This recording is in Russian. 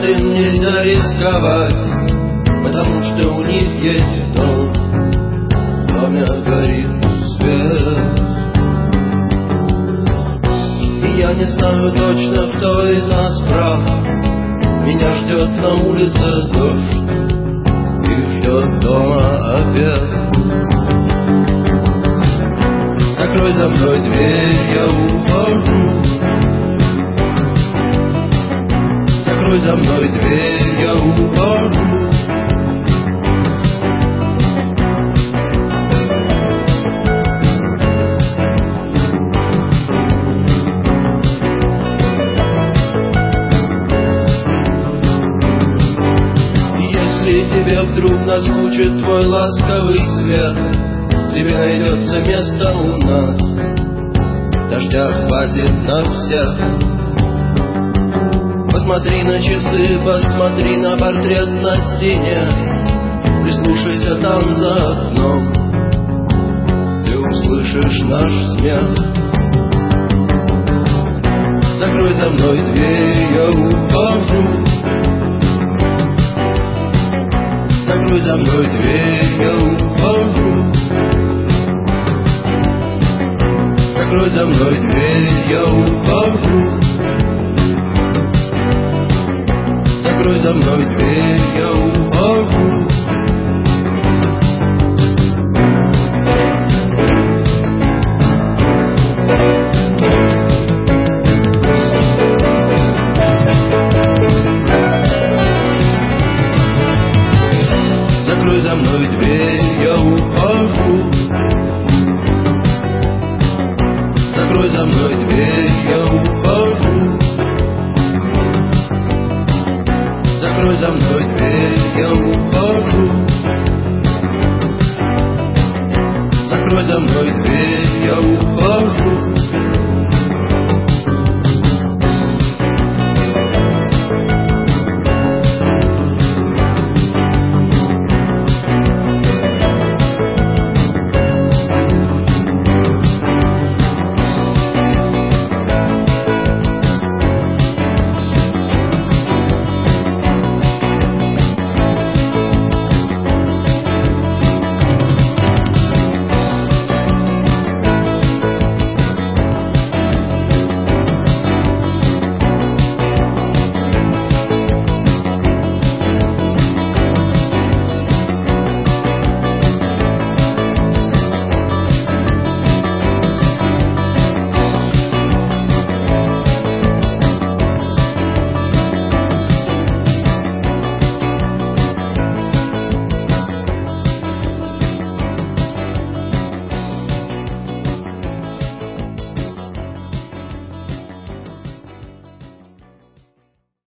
каждым нельзя рисковать, потому что у них есть дом, в доме горит свет. И я не знаю точно, кто из нас прав. Меня ждет на улице дождь и ждет дома обед. Закрой за мной дверь, я ухожу. Закрой за мной дверь, я ухожу. Если тебе вдруг наскучит твой ласковый свет, тебе найдется место у нас, дождя хватит на всех. Посмотри на часы, посмотри на портрет на стене, прислушайся там за окном, ты услышишь наш смех. Закрой за мной дверь, я ухожу. Закрой за мной дверь, я ухожу. Закрой за мной дверь, я ухожу. Закрой за мной дверь, я ухожу. Закрой за мной дверь, я ухожу. Закрой за мной дверь, я ухожу. Закрой за мной дверь, я ухожу. Закрой за мной дверь.